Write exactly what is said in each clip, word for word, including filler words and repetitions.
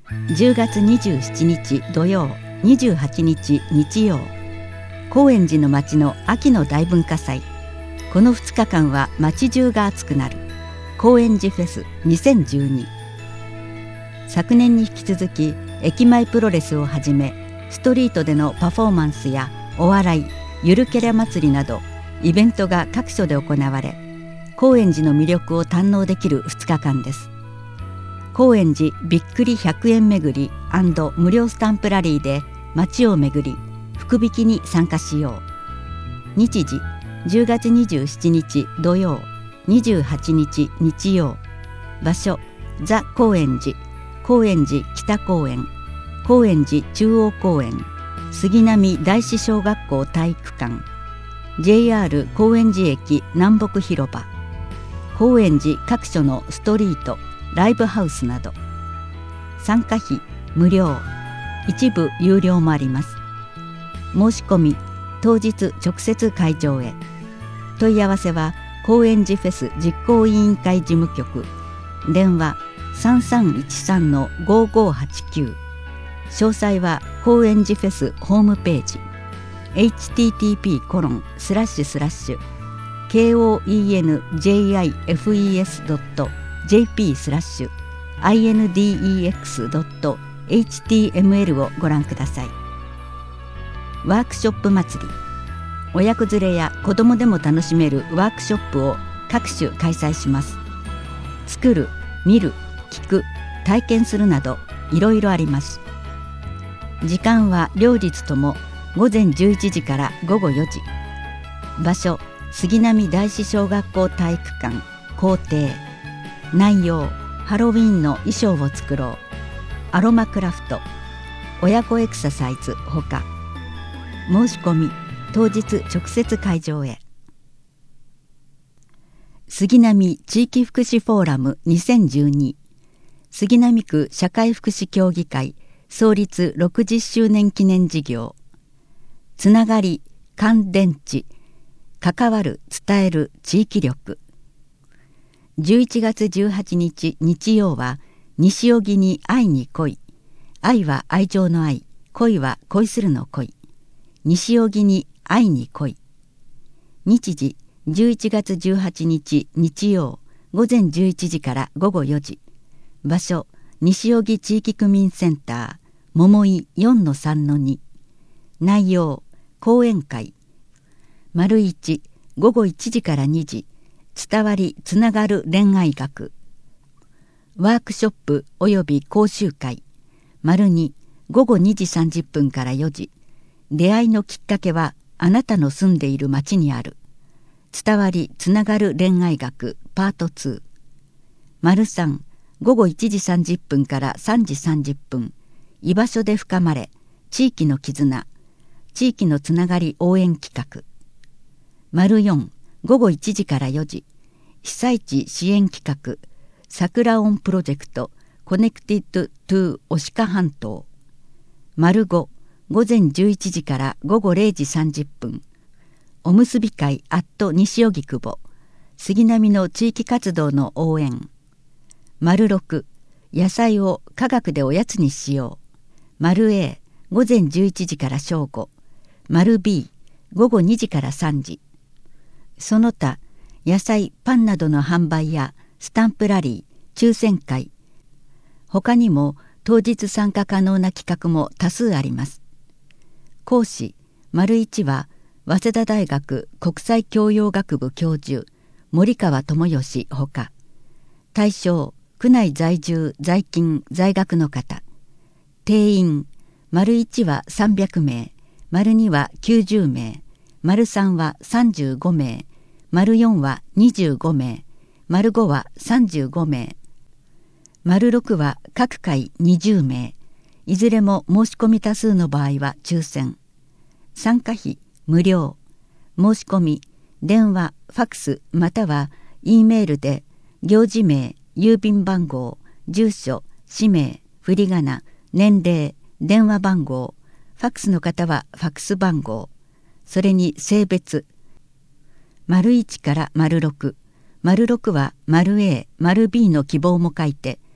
じゅうがつにじゅうしちにち土曜、にじゅうはちにち日曜、高円寺の街の秋の大文化祭。このふつかかんは街中が熱くなる高円寺フェスにせんじゅうに。昨年に引き続き駅前プロレスをはじめ、ストリートでのパフォーマンスやお笑い、ゆるキャラ祭りなどイベントが各所で行われ、高円寺の魅力を堪能できるふつかかんです。高円寺びっくりひゃくえん巡り&無料スタンプラリーで街を巡り、福引きに参加しよう。日時じゅうがつにじゅうしちにち土曜、にじゅうはちにち日曜。場所ザ・高円寺、高円寺北公園、高円寺中央公園、杉並第四小学校体育館、 ジェイアール 高円寺駅南北広場、高円寺各所のストリート、ライブハウスなど。参加費無料、一部有料もあります。申し込み当日直接会場へ。問い合わせは高円寺フェス実行委員会事務局、電話 さんさんいちさんのごごはちきゅう。詳細は高円寺フェスホームページ エイチティーティーピーコロンスラッシュスラッシュケーオーイーエヌジェイアイエフイーエスドットジェーピースラッシュアイエヌディーイーエックスドットエイチティーエムエル をご覧ください。ワークショップ祭り。親子連れや子どもでも楽しめるワークショップを各種開催します。作る、見る、聞く、体験するなどいろいろあります。時間は両日ともごぜんじゅういちじからごごよじ。場所杉並第四小学校体育館校庭。内容ハロウィーンの衣装を作ろう、アロマクラフト、親子エクササイズほか。申し込み当日直接会場へ。杉並地域福祉フォーラムにせんじゅうに、杉並区社会福祉協議会創立ろくじゅっしゅうねん記念事業。つながり、乾電池、関わる、伝える地域力。じゅういちがつじゅうはちにち日曜は西荻に愛に恋。愛は愛情の愛、恋は恋するの恋。西荻に愛に恋。日時じゅういちがつじゅうはちにち日曜ごぜんじゅういちじからごごよじ。場所西荻地域区民センター桃井 よんのさんのに。内容講演会。丸いちごごいちじからにじ、伝わりつながる恋愛学。ワークショップおよび講習会。丸にごごにじさんじゅっぷんからよじ。出会いのきっかけはあなたの住んでいる町にある。伝わりつながる恋愛学パートツー。丸さんごごいちじさんじゅっぷんからさんじさんじゅっぷん。居場所で深まれ地域の絆、地域のつながり応援企画。丸よんごごいちじからよじ。被災地支援企画桜オンプロジェクトコネクティッドトゥ牡鹿半島。丸ごごぜんじゅういちじからごごれいじさんじゅっぷん。おむすび会アット西荻窪、杉並の地域活動の応援。丸ろく野菜を科学でおやつにしよう。丸 A ごぜんじゅういちじから正午。丸 B ごごにじからさんじ。その他野菜パンなどの販売やスタンプラリー、抽選会、他にも当日参加可能な企画も多数あります。講師丸いちは早稲田大学国際教養学部教授森川智義ほか。対象区内在住在勤在学の方。定員丸いちはさんびゃくめい、丸にはきゅうじゅうめい、丸さんはさんじゅうごめい、丸よんはにじゅうごめい、丸ごはさんじゅうごめい、丸ろくは各回にじゅうめい。いずれも申し込み多数の場合は抽選。参加費無料。申し込み電話、ファクスまたは E メールで行事名、郵便番号、住所、氏名、振り仮名、年齢、電話番号、ファクスの方はファクス番号、それに性別。丸いちから丸ろく、丸ろくは丸 A、丸 B の希望も書いて、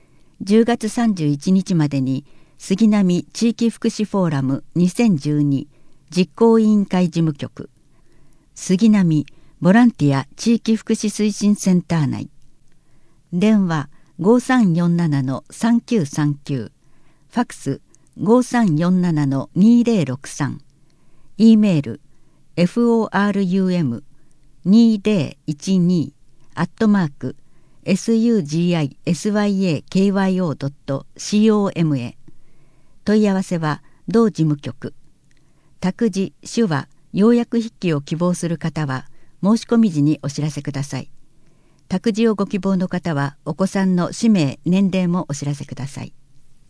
じゅうがつさんじゅういちにちまでに杉並地域福祉フォーラムにせんじゅうに実行委員会事務局杉並ボランティア地域福祉推進センター内、電話 ごさんよんななのさんきゅうさんきゅう、ファクス ごさんよんななのにぜろろくさん、E メール フォールユーエムにぜろいちに アットマーク スユージーアイエスワイエーケーワイオー ドット コム へ。問い合わせは同事務局。託児・手話・要約筆記を希望する方は申し込み時にお知らせください。託児をご希望の方はお子さんの氏名・年齢もお知らせください。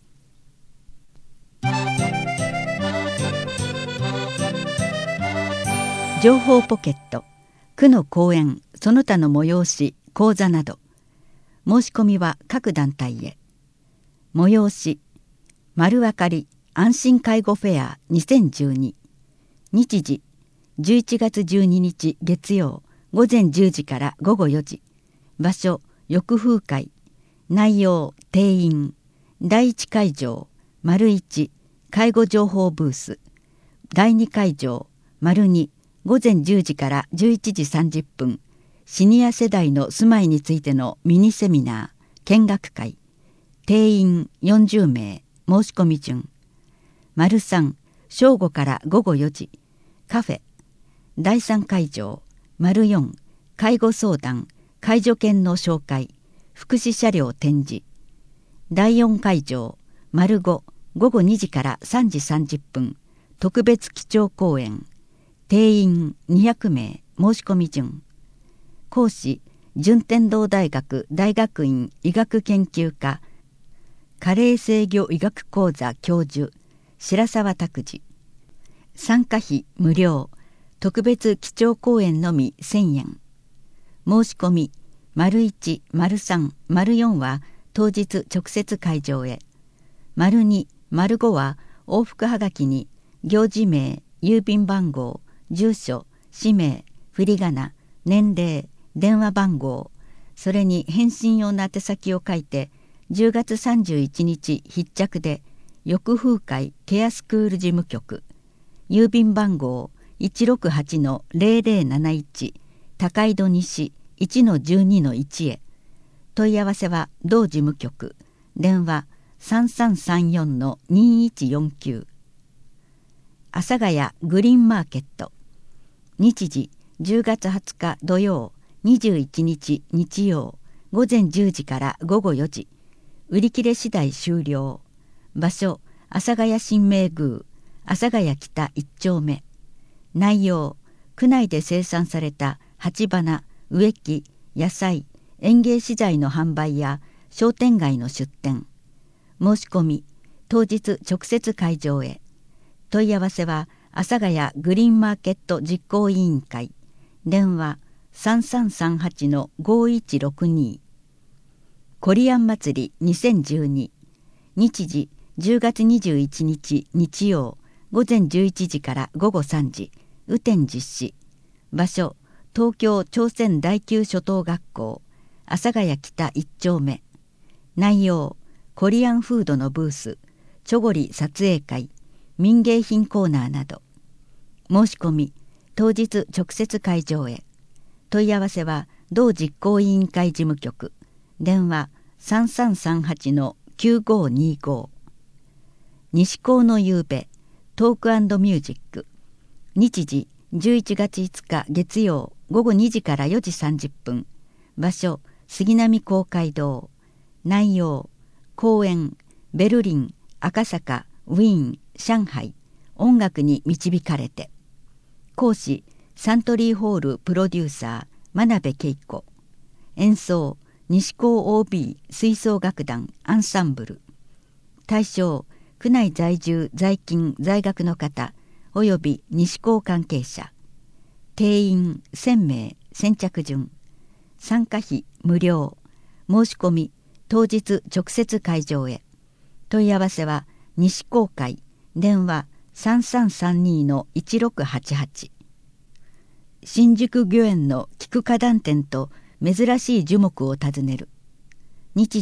情報ポケット、区の講演その他の催し講座など、申し込みは各団体へ。催し丸分かり安心介護フェアにせんじゅうに、日時じゅういちがつじゅうににち月曜午前じゅうじから午後よじ、場所翼風会、内容定員、だいいち会場丸いち介護情報ブース、だいに会場丸に午前じゅうじからじゅういちじさんじゅっぷん、シニア世代の住まいについてのミニセミナー見学会、定員よんじゅうめい、申し込み順。丸さん正午から午後よじ、カフェ。だいさん会場丸よん介護相談介助犬の紹介福祉車両展示。だいよん会場丸ご午後にじからさんじさんじゅっぷん、特別基調講演、定員にひゃくめい、申し込み順。講師順天堂大学大学院医学研究科加齢制御医学講座教授白沢拓司。参加費無料、特別基調講演のみせんえん。申し込み丸いち、丸さん、丸よんは当日直接会場へ、丸に、丸ごは往復はがきに行事名、郵便番号、住所、氏名、振り仮名、年齢、電話番号、それに返信用の宛先を書いてじゅうがつさんじゅういちにち必着で翼風会ケアスクール事務局、郵便番号 いちろくはちのぜろぜろなないち 高井戸西 いちのじゅうにのいち へ。問い合わせは同事務局、電話 さんさんさんよんのにいちよんきゅう。阿佐ヶ谷グリーンマーケット、日時じゅうがつはつか土曜、にじゅういちにち日曜、午前じゅうじから午後よじ、売り切れ次第終了。場所阿佐ヶ谷神明宮阿佐ヶ谷北いっちょうめ。内容区内で生産された鉢花、植木、野菜、園芸資材の販売や商店街の出店。申し込み当日直接会場へ。問い合わせは阿佐ヶ谷グリーンマーケット実行委員会、電話 さんさんさんはちのごいちろくに。コリアン祭りにせんじゅうに、日時じゅうがつにじゅういちにち日曜午前じゅういちじから午後さんじ、雨天実施。場所東京朝鮮第九初等学校阿佐ヶ谷北いっちょうめ。内容コリアンフードのブース、チョゴリ撮影会、民芸品コーナーなど。申し込み当日直接会場へ。問い合わせは同実行委員会事務局、電話 さんさんさんはちのきゅうごにご。西高の夕べトーク&ミュージック、日時じゅういちがついつか月曜午後にじからよじさんじゅっぷん。場所杉並公会堂。内容公演ベルリン、赤坂、ウィーン、上海、音楽に導かれて。講師サントリーホールプロデューサー真鍋恵子。演奏西高 オービー 吹奏楽団アンサンブル。対象区内在住在勤在学の方および西高関係者。定員せんめい、先着順。参加費無料。申し込み当日直接会場へ。問い合わせは西高会、電話 さんさんさんにのいちろくはちはち。新宿御苑の菊花壇店と珍しい樹木を訪ねる。日時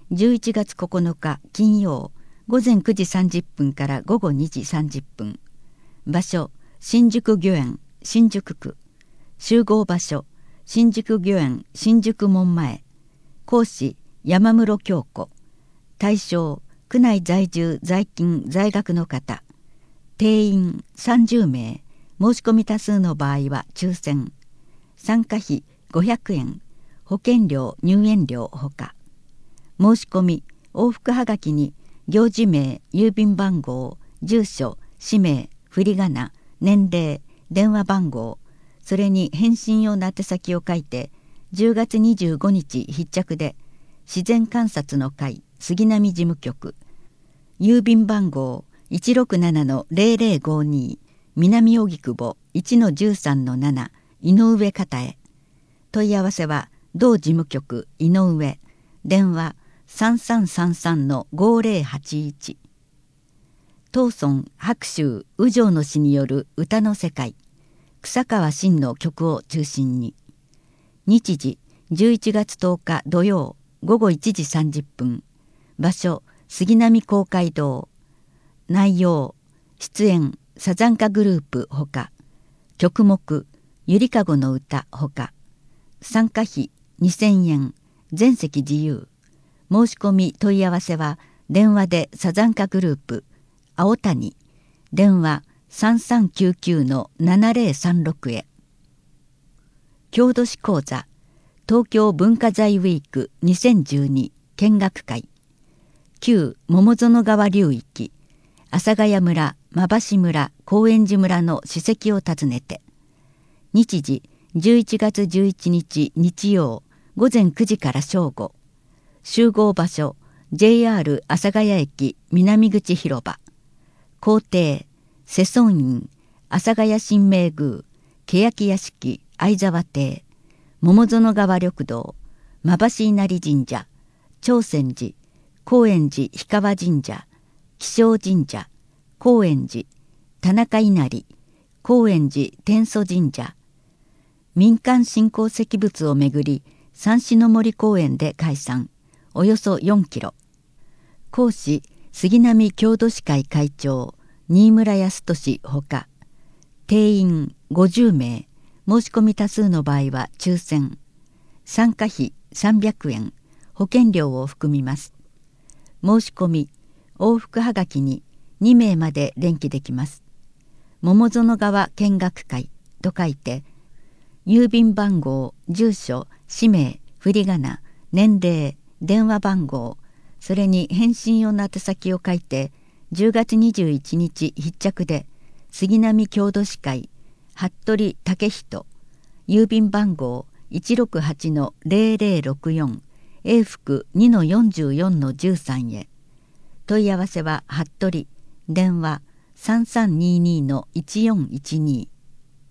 じゅういちがつここのか金曜ごぜんくじさんじゅっぷんからごごにじさんじゅっぷん。場所新宿御苑新宿区。集合場所新宿御苑新宿門前。講師山室京子。対象区内在住在勤在学の方。定員さんじゅうめい。申し込み多数の場合は抽選。参加費ごひゃくえん。保険料入園料ほか。申し込み往復はがきに行事名郵便番号住所氏名振り仮名年齢電話番号それに返信用の宛先を書いてじゅうがつにじゅうごにち必着で自然観察の会杉並事務局郵便番号 いちろくななのぜろぜろごに 南荻窪 いちのじゅうさんのなな 井上方へ。問い合わせは同事務局井上電話さんさんさんさんのごぜろはちいち。当村白秋右城の詩による歌の世界草川真の曲を中心に。日時じゅういちがつとおか土曜ごごいちじさんじゅっぷん。場所杉並公会堂。内容出演サザンカグループほか。曲目ゆりかごの歌ほか。参加費にせんえん。全席自由。申し込み問い合わせは電話でサザンカグループ青谷電話 さんさんきゅうきゅうのななぜろさんろく へ。郷土史講座東京文化財ウィークにせんじゅうに見学会。旧桃園川流域阿佐ヶ谷村馬橋村高円寺村の史跡を訪ねて。日時じゅういちがつじゅういちにち日曜ごぜんくじから正午。集合場所 ジェイアール 阿佐ヶ谷駅南口広場。校庭世尊院阿佐ヶ谷神明宮欅屋敷相沢邸桃園川緑道馬橋稲荷神社長泉寺高円寺氷川神社気象神社高円寺田中稲荷高円寺天祖神社。民間信仰石仏をめぐり三種の森公園で開山。およそよんキロ。講師杉並郷土史会会長新村康俊ほか。定員ごじゅうめい。申し込み多数の場合は抽選。参加費さんびゃくえん。保険料を含みます。申し込み往復はがきににめいまで連記できます。桃園川見学会と書いて郵便番号住所氏名振り仮名年齢電話番号それに返信用の宛先を書いてじゅうがつにじゅういちにち必着で杉並郷土史会服部武人郵便番号 いちろくはちのぜろぜろろくよん 永福 にのよんじゅうよんのじゅうさん へ。問い合わせは服部電話 さんさんににのいちよんいちに。